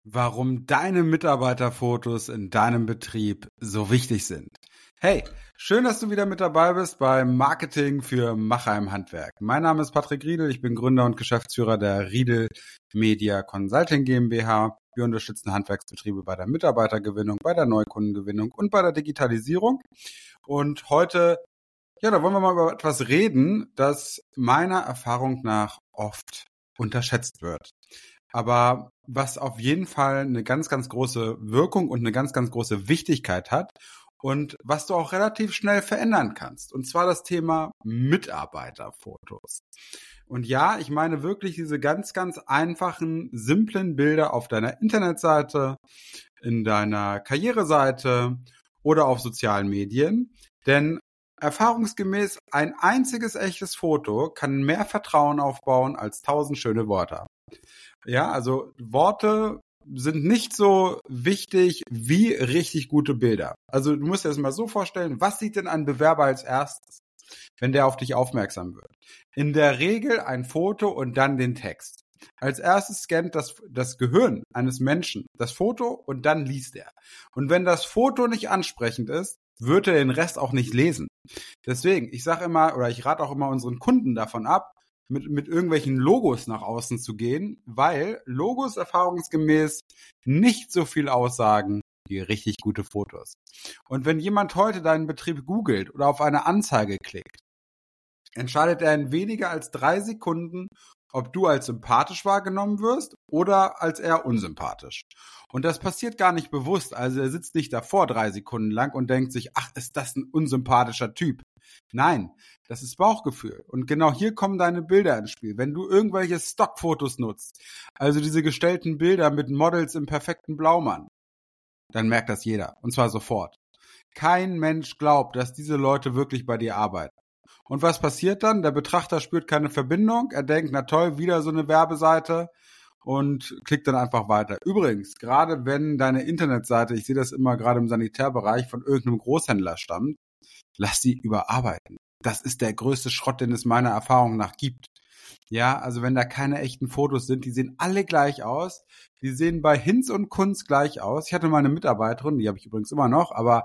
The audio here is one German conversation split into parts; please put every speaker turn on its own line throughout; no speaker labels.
Warum deine Mitarbeiterfotos in deinem Betrieb so wichtig sind. Hey, schön, dass du wieder mit dabei bist beim Marketing für Macher im Handwerk. Mein Name ist Patrick Riedel, ich bin Gründer und Geschäftsführer der Riedel Media Consulting GmbH. Wir unterstützen Handwerksbetriebe bei der Mitarbeitergewinnung, bei der Neukundengewinnung und bei der Digitalisierung. Und heute, da wollen wir mal über etwas reden, das meiner Erfahrung nach oft unterschätzt wird. Aber was auf jeden Fall eine ganz, ganz große Wirkung und eine ganz, ganz große Wichtigkeit hat und was du auch relativ schnell verändern kannst. Und zwar das Thema Mitarbeiterfotos. Und ja, ich meine wirklich diese ganz, ganz einfachen, simplen Bilder auf deiner Internetseite, in deiner Karriereseite oder auf sozialen Medien. Denn erfahrungsgemäß ein einziges echtes Foto kann mehr Vertrauen aufbauen als 1000 schöne Worte. Ja, also Worte sind nicht so wichtig wie richtig gute Bilder. Also du musst dir das mal so vorstellen, was sieht denn ein Bewerber als erstes, wenn der auf dich aufmerksam wird? In der Regel ein Foto und dann den Text. Als erstes scannt das Gehirn eines Menschen das Foto und dann liest er. Und wenn das Foto nicht ansprechend ist, wird er den Rest auch nicht lesen. Deswegen, ich sage immer, oder ich rate auch immer unseren Kunden davon ab, mit irgendwelchen Logos nach außen zu gehen, weil Logos erfahrungsgemäß nicht so viel aussagen wie richtig gute Fotos. Und wenn jemand heute deinen Betrieb googelt oder auf eine Anzeige klickt, entscheidet er in weniger als 3 Sekunden, ob du als sympathisch wahrgenommen wirst oder als eher unsympathisch. Und das passiert gar nicht bewusst. Also er sitzt nicht davor 3 Sekunden lang und denkt sich, ach, ist das ein unsympathischer Typ. Nein, das ist Bauchgefühl. Und genau hier kommen deine Bilder ins Spiel. Wenn du irgendwelche Stockfotos nutzt, also diese gestellten Bilder mit Models im perfekten Blaumann, dann merkt das jeder. Und zwar sofort. Kein Mensch glaubt, dass diese Leute wirklich bei dir arbeiten. Und was passiert dann? Der Betrachter spürt keine Verbindung. Er denkt, na toll, wieder so eine Werbeseite und klickt dann einfach weiter. Übrigens, gerade wenn deine Internetseite, ich sehe das immer gerade im Sanitärbereich, von irgendeinem Großhändler stammt, lass sie überarbeiten. Das ist der größte Schrott, den es meiner Erfahrung nach gibt. Ja, also wenn da keine echten Fotos sind, die sehen alle gleich aus. Die sehen bei Hinz und Kunz gleich aus. Ich hatte mal eine Mitarbeiterin, die habe ich übrigens immer noch, aber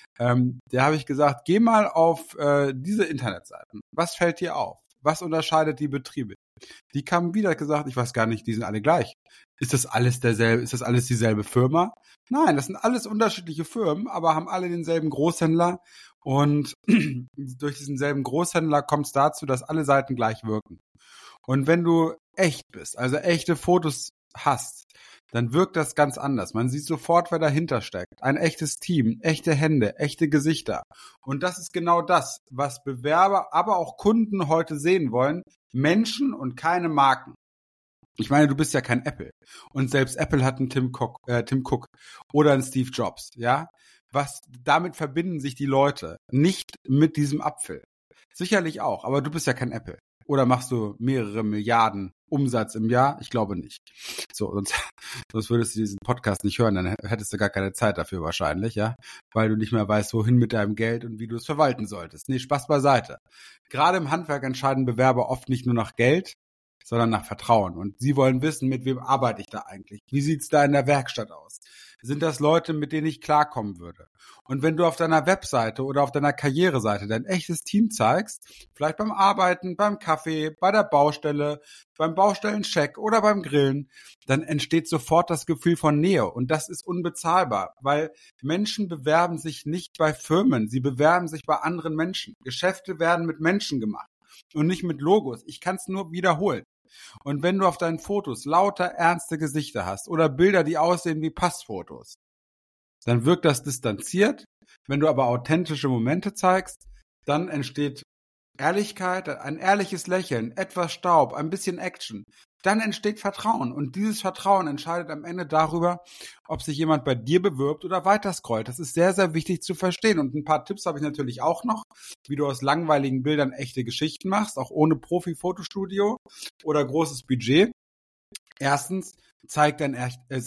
der habe ich gesagt, geh mal auf diese Internetseiten. Was fällt dir auf? Was unterscheidet die Betriebe? Die kamen wieder gesagt, ich weiß gar nicht, die sind alle gleich. Ist das alles derselbe? Ist das alles dieselbe Firma? Nein, das sind alles unterschiedliche Firmen, aber haben alle denselben Großhändler. Und durch diesen selben Großhändler kommt es dazu, dass alle Seiten gleich wirken. Und wenn du echt bist, also echte Fotos hast, dann wirkt das ganz anders. Man sieht sofort, wer dahinter steckt. Ein echtes Team, echte Hände, echte Gesichter. Und das ist genau das, was Bewerber, aber auch Kunden heute sehen wollen. Menschen und keine Marken. Ich meine, du bist ja kein Apple. Und selbst Apple hat einen Tim Cook oder einen Steve Jobs, ja? Damit verbinden sich die Leute nicht mit diesem Apfel. Sicherlich auch, aber du bist ja kein Apple. Oder machst du mehrere Milliarden Umsatz im Jahr? Ich glaube nicht. So, sonst würdest du diesen Podcast nicht hören, dann hättest du gar keine Zeit dafür wahrscheinlich, ja? Weil du nicht mehr weißt, wohin mit deinem Geld und wie du es verwalten solltest. Nee, Spaß beiseite. Gerade im Handwerk entscheiden Bewerber oft nicht nur nach Geld, sondern nach Vertrauen. Und sie wollen wissen, mit wem arbeite ich da eigentlich? Wie sieht's da in der Werkstatt aus? Sind das Leute, mit denen ich klarkommen würde? Und wenn du auf deiner Webseite oder auf deiner Karriereseite dein echtes Team zeigst, vielleicht beim Arbeiten, beim Kaffee, bei der Baustelle, beim Baustellencheck oder beim Grillen, dann entsteht sofort das Gefühl von Nähe. Und das ist unbezahlbar, weil Menschen bewerben sich nicht bei Firmen, sie bewerben sich bei anderen Menschen. Geschäfte werden mit Menschen gemacht und nicht mit Logos. Ich kann es nur wiederholen. Und wenn du auf deinen Fotos lauter ernste Gesichter hast oder Bilder, die aussehen wie Passfotos, dann wirkt das distanziert. Wenn du aber authentische Momente zeigst, dann entsteht Ehrlichkeit, ein ehrliches Lächeln, etwas Staub, ein bisschen Action. Dann entsteht Vertrauen. Und dieses Vertrauen entscheidet am Ende darüber, ob sich jemand bei dir bewirbt oder weiterscrollt. Das ist sehr, sehr wichtig zu verstehen. Und ein paar Tipps habe ich natürlich auch noch, wie du aus langweiligen Bildern echte Geschichten machst, auch ohne Profi-Fotostudio oder großes Budget. Erstens, zeigt ein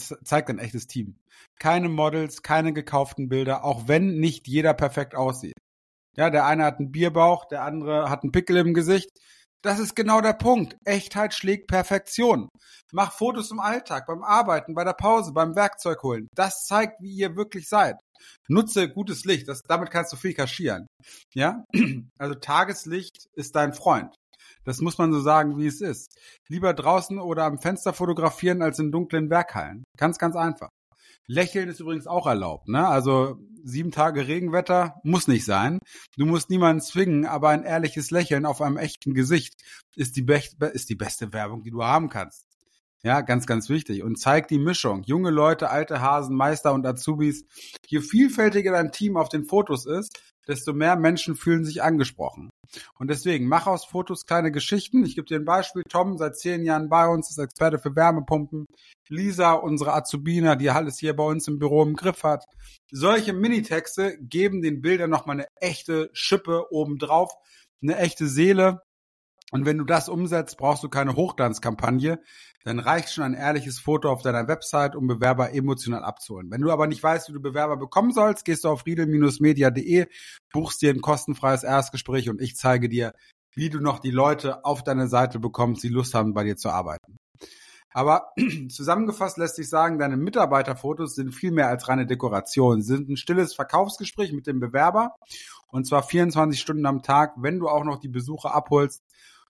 echtes Team. Keine Models, keine gekauften Bilder, auch wenn nicht jeder perfekt aussieht. Ja, der eine hat einen Bierbauch, der andere hat einen Pickel im Gesicht. Das ist genau der Punkt. Echtheit schlägt Perfektion. Mach Fotos im Alltag, beim Arbeiten, bei der Pause, beim Werkzeug holen. Das zeigt, wie ihr wirklich seid. Nutze gutes Licht. Damit kannst du viel kaschieren. Ja? Also Tageslicht ist dein Freund. Das muss man so sagen, wie es ist. Lieber draußen oder am Fenster fotografieren als in dunklen Werkhallen. Ganz, ganz einfach. Lächeln ist übrigens auch erlaubt, ne? Also 7 Tage Regenwetter muss nicht sein. Du musst niemanden zwingen, aber ein ehrliches Lächeln auf einem echten Gesicht ist die beste Werbung, die du haben kannst. Ja, ganz, ganz wichtig. Und zeig die Mischung. Junge Leute, alte Hasen, Meister und Azubis. Je vielfältiger dein Team auf den Fotos ist, desto mehr Menschen fühlen sich angesprochen. Und deswegen, mach aus Fotos kleine Geschichten. Ich gebe dir ein Beispiel. Tom, seit 10 Jahren bei uns, ist Experte für Wärmepumpen. Lisa, unsere Azubina, die alles hier bei uns im Büro im Griff hat. Solche Minitexte geben den Bildern nochmal eine echte Schippe obendrauf, eine echte Seele. Und wenn du das umsetzt, brauchst du keine Hochglanzkampagne. Dann reicht schon ein ehrliches Foto auf deiner Website, um Bewerber emotional abzuholen. Wenn du aber nicht weißt, wie du Bewerber bekommen sollst, gehst du auf riedel-media.de, buchst dir ein kostenfreies Erstgespräch und ich zeige dir, wie du noch die Leute auf deine Seite bekommst, die Lust haben, bei dir zu arbeiten. Aber zusammengefasst lässt sich sagen, deine Mitarbeiterfotos sind viel mehr als reine Dekoration, sind ein stilles Verkaufsgespräch mit dem Bewerber und zwar 24 Stunden am Tag. Wenn du auch noch die Besucher abholst,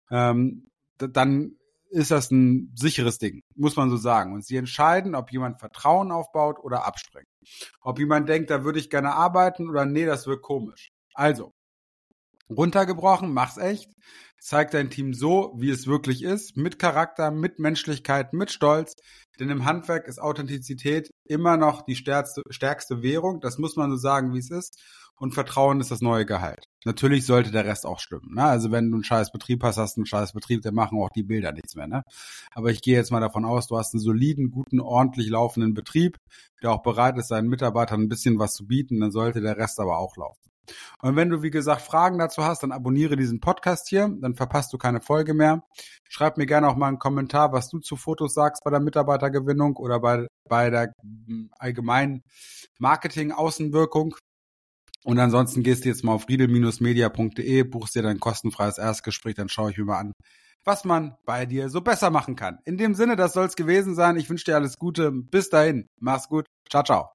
dann ist das ein sicheres Ding, muss man so sagen. Und sie entscheiden, ob jemand Vertrauen aufbaut oder abspringt. Ob jemand denkt, da würde ich gerne arbeiten oder nee, das wird komisch. Also, runtergebrochen, mach's echt. Zeig dein Team so, wie es wirklich ist, mit Charakter, mit Menschlichkeit, mit Stolz. Denn im Handwerk ist Authentizität immer noch die stärkste Währung. Das muss man so sagen, wie es ist. Und Vertrauen ist das neue Gehalt. Natürlich sollte der Rest auch stimmen. Ne? Also wenn du einen scheiß Betrieb hast einen scheiß Betrieb, dann machen auch die Bilder nichts mehr. Ne? Aber ich gehe jetzt mal davon aus, du hast einen soliden, guten, ordentlich laufenden Betrieb, der auch bereit ist, seinen Mitarbeitern ein bisschen was zu bieten. Dann sollte der Rest aber auch laufen. Und wenn du, wie gesagt, Fragen dazu hast, dann abonniere diesen Podcast hier, dann verpasst du keine Folge mehr. Schreib mir gerne auch mal einen Kommentar, was du zu Fotos sagst bei der Mitarbeitergewinnung oder bei der allgemeinen Marketing-Außenwirkung. Und ansonsten gehst du jetzt mal auf riedel-media.de, buchst dir dein kostenfreies Erstgespräch, dann schaue ich mir mal an, was man bei dir so besser machen kann. In dem Sinne, das soll es gewesen sein. Ich wünsche dir alles Gute. Bis dahin. Mach's gut. Ciao, ciao.